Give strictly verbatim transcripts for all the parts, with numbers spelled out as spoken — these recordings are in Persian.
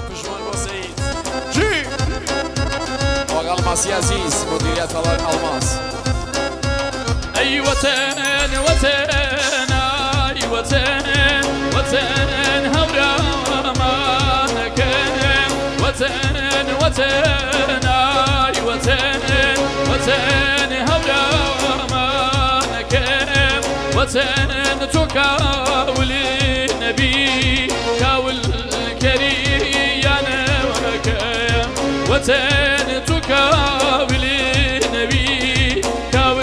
پشمان با سعید جی آقا الماسی عزیز مدیریت الماس ای وطن وطن ای وطن وطن هورامان کن وطن وطن ای وطن وطن هورامان کن وطن تو کاول نبی کاول کریانه وکم وطن تو کاول نبی کاول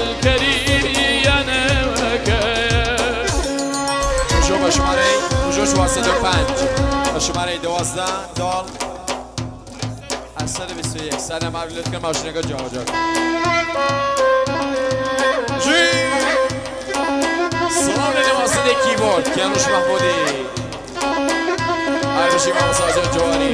کریانه وکم شو با شماره شو واسه دو پنج با شماره دوازده دال هشتصد و بیست و یک سر معلوم لطفاً کن ماشینگاه جا جا جی سلام لنواسط کیبورد کیانوش محمودی هر بشی ماما سازه جوانی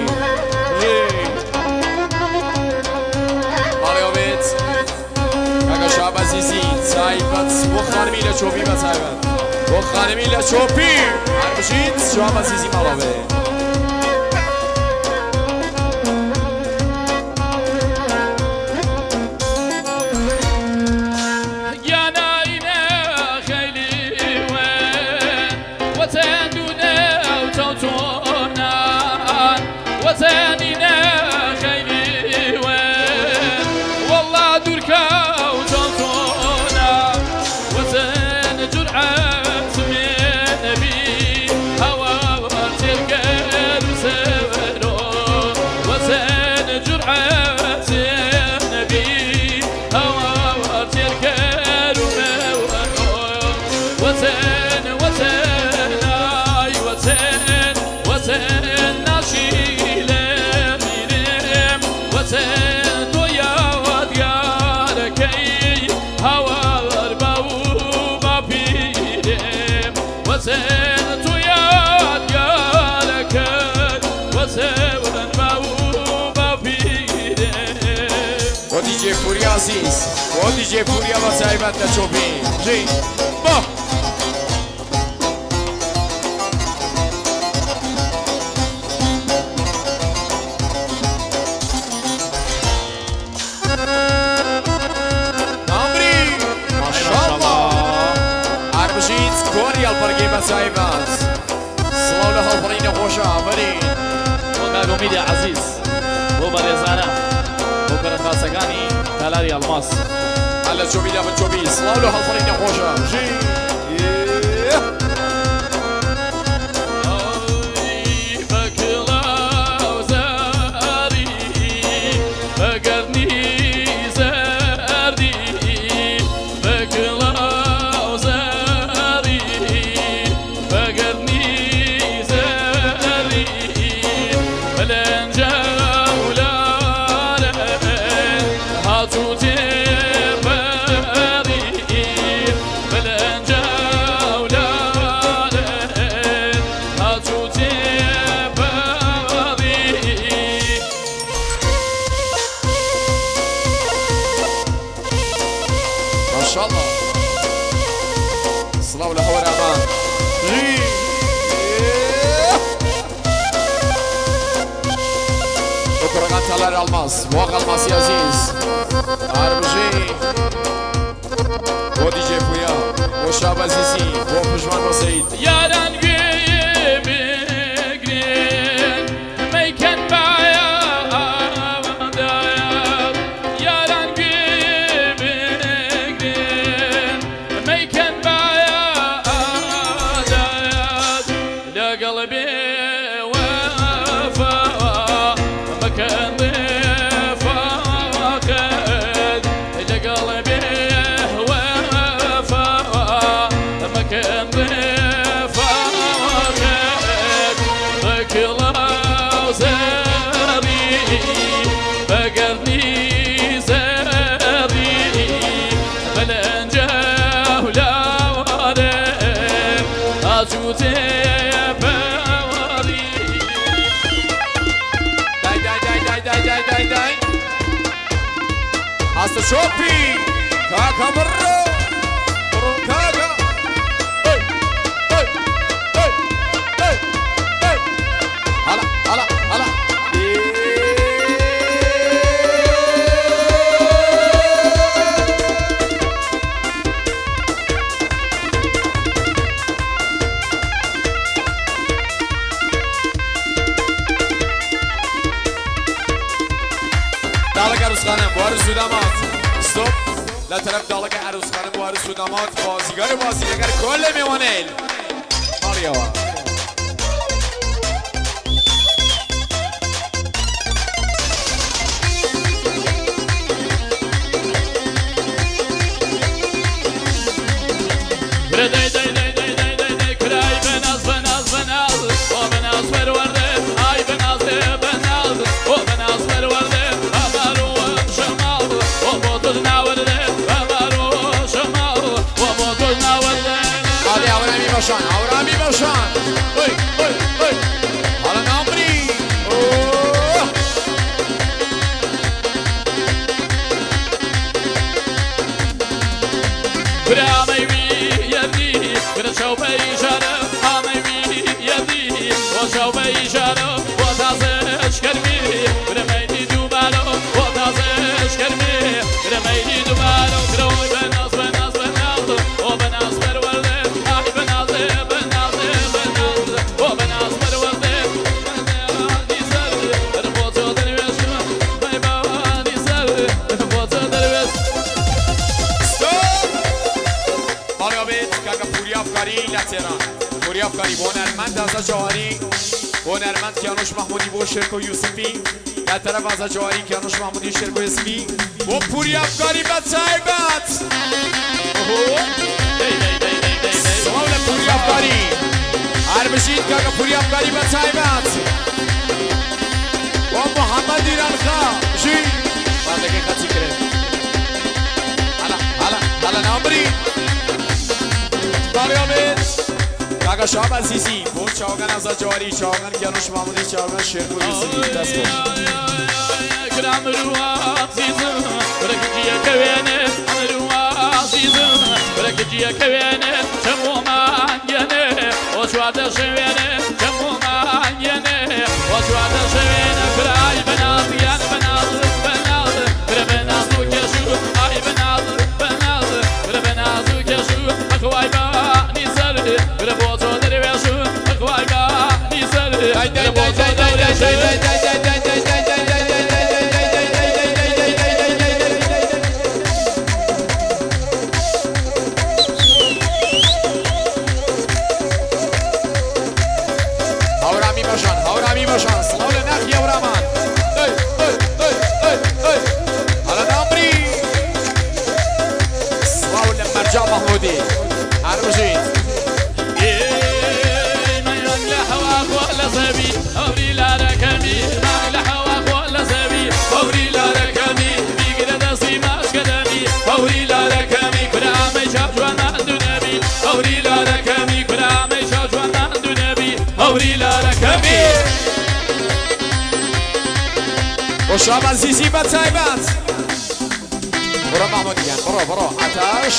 مالی آبید کاکا شعب عزیزی سایبت و خانمی لچوبی با سایبت و خانمی لچوبی هر بشید شعب عزیزی مالا آبید وطنينا خيلي وين والله دركا وتنطونا وطن جرعة من نبي هوا تلقى وسورو وطن جرعة نبي هوا تلقى وسورو وطن وطن اي وطن وطن ناشي وطن تو یاد یارکی هوار باو با پیرم وطن تو یاد یارکی وطن باو با پیرم و دیجی پوری عزیز و دیجی پوری با سایبت نچوبی جی با سايبات صلاة له الفرين خوشا فرين وقالوا ميدي عزيز وبريزانا وكرة خاصقاني تلاري الماس على شوبي لا بتشوبي صلاة له الفرين خوشا جي ما شاء الله صلاة له ورمان جي وكرغان تلار الماس واقع الماس يا عزيز عربجي ودي جي فويا وشاب عزيزي وفجوان وسعيد يا دنگي بگرين ميكن بايا يا دنگي بگرين ميكن بايا لقلبي وفا مكان فاقد لقلبي وفا مكان فاقد بكلا وزاري بقرني زاري بلنجا ولا ورم أجوتي بوري داي داي داي داي داي داي داي داي هسه شوبي كاكا مرة مرة كاكا هلا هلا هلا دالک عروس خانم بوار سودامات استوب لطرف دالک عروس خانم بوار سودامات بازیگر بازیگر کل میوانیل ماریوا Day day day day day day day kray benaz benaz benaz o benaz perverde ay benaz benaz o benaz perverde amaru shamal o botul nawerde amaru shamal o botul nawerde hadi ahora mi başan ahora mi başan oy oy oy hala namri oh Bravo شو بیشاره آمیوی یدی و شو بیشاره و تازهش کرمی برمیدی دوباره و تازهش کرمی برمیدی دوباره کروی بناز بناز بناز و بناز پرورده آی بناز بناز بناز و بناز پرورده بنازی سر در بوتو درویش بای بانی سر در بوتو درویش ماریو بیت کاکا پوری افکاری لطیران پوری افکاری هنرمند از جواری هنرمند کیانوش محمودی و شرکو یوسفی در طرف از جواری کیانوش محمودی شرکو یوسفی و پوری افکاری بطایبت سوال پوری افکاری هر بشید کاکا پوری افکاری بطایبت و محمد ایران خواه جی بعد که خطی کرد حالا حالا حالا نامری ماریو بیت کاکا شاب عزیزی بود چاوگن از جواری چاوگن کیانوش محمودی چاوگن شرکو یوسفی دست بود کرام رو عزیزم برکجیه کوینه رو عزیزم برکجیه کوینه چمو مانگنه و چوارده شوینه چمو مانگنه و چوارده شوینه کرای بناز یان بناز بناز بر بناز و کشو آی بناز بناز بر بناز و کشو اخوای بانی سر بر بوتو درویشو اخوای بانی سر بر بوتو درویشو محمودي عربجين ما يلا هواك ولا زبي أوري لا ركمي ما يلا هواك ولا زبي أوري لا ركمي بيقدر دسيماش قدمي أوري لا ركمي كرامي شاب جوانا دنبي أوري لا ركمي كرامي شاب جوانا دنبي أوري لا ركمي وشاب عزيزي بتايبات برو محموديان برو برو عتاش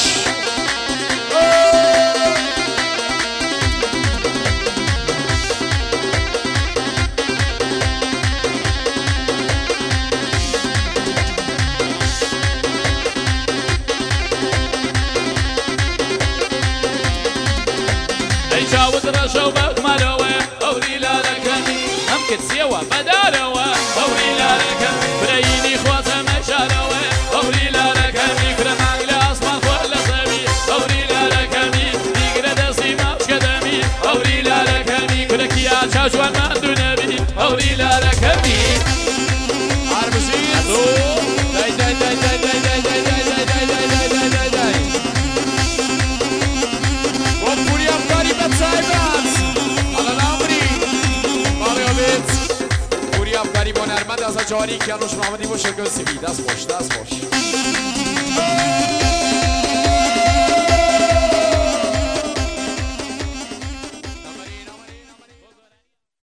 اي جاوز رشو بكمروه اوري لا ركمي هم كتسيوا بداروه اوري لا ركمي بريني خواتم مشاروه اوري لا ركمي كرمان لاسمان ولا سبي اوري لا ركمي بيقدر دسيماش قدمي اوري لا ركمي كركيا شاجوان ما دنبي اوري لا ركمي عربشين داي داي داي داي داي داي داي داي داي داي داي داي داي وفوري افكاري بتايبات على الامري ماريو بيت فوري افكاري هنرمند از جواری کیانوش محمودی و شرکو یوسفی دست خوش دست خوش